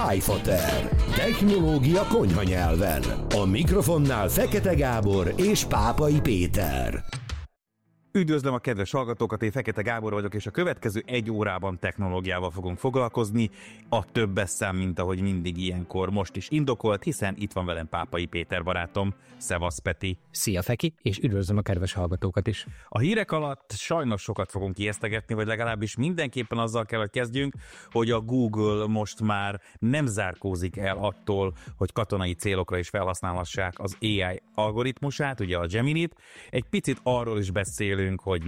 iFater. Technológia konyha nyelven. A mikrofonnál Fekete Gábor és Pápai Péter. Üdvözlöm a kedves hallgatókat, én Fekete Gábor vagyok, és a következő 1 órában technológiával fogunk foglalkozni. A többes szám, mint ahogy mindig ilyenkor most is indokolt, hiszen itt van velem Pápai Péter barátom. Szevasz, Peti! Szia, Feki, és üdvözlöm a kedves hallgatókat is! A hírek alatt sajnos sokat fogunk ijesztegetni, vagy legalábbis mindenképpen azzal kell, hogy kezdjünk, hogy a Google most már nem zárkózik el attól, hogy katonai célokra is felhasználhassák az AI algoritmusát, ugye a Gemini-t. Egy picit arról is beszélünk, hogy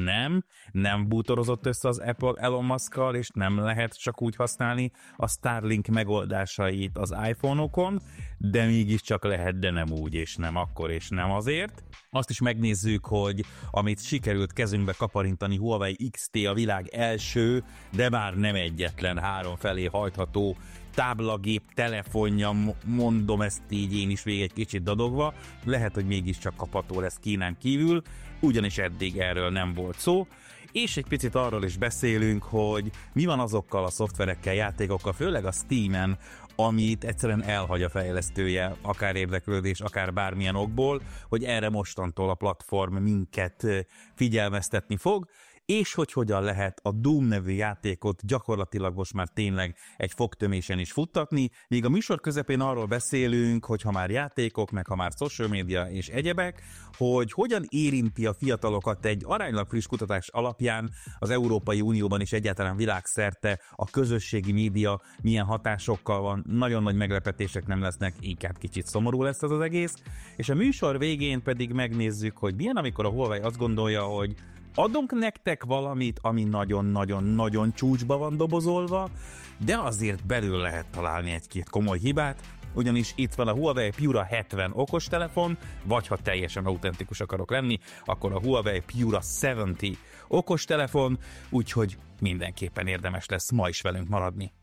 nem bútorozott össze az Apple Elon Muskkal, és nem lehet csak úgy használni a Starlink megoldásait az iPhone-okon, de mégiscsak lehet, de nem úgy, és nem akkor, és nem azért. Azt is megnézzük, hogy amit sikerült kezünkbe kaparintani, Huawei XT a világ első, de már nem egyetlen 3 felé hajtható táblagép, telefonja, mondom ezt így én is végig egy kicsit dadogva, lehet, hogy mégiscsak kapható lesz Kínán kívül, ugyanis eddig erről nem volt szó, és egy picit arról is beszélünk, hogy mi van azokkal a szoftverekkel, játékokkal, főleg a Steamen, amit egyszerűen elhagy a fejlesztője, akár érdeklődés, akár bármilyen okból, hogy erre mostantól a platform minket figyelmeztetni fog, és hogy hogyan lehet a Doom nevű játékot gyakorlatilag most már tényleg egy fogtömésen is futtatni, míg a műsor közepén arról beszélünk, hogy ha már játékok, meg ha már social media és egyebek, hogy hogyan érinti a fiatalokat egy aránylag friss kutatás alapján az Európai Unióban és egyáltalán világszerte a közösségi média milyen hatásokkal van, nagyon nagy meglepetések nem lesznek, inkább kicsit szomorú lesz az egész, és a műsor végén pedig megnézzük, hogy milyen, amikor a Huawei azt gondolja, hogy adunk nektek valamit, ami nagyon-nagyon-nagyon csúcsba van dobozolva, de azért belül lehet találni egy-két komoly hibát, ugyanis itt van a Huawei Pura 70 okostelefon, vagy ha teljesen autentikus akarok lenni, akkor a Huawei Pura 70 okostelefon, úgyhogy mindenképpen érdemes lesz ma is velünk maradni.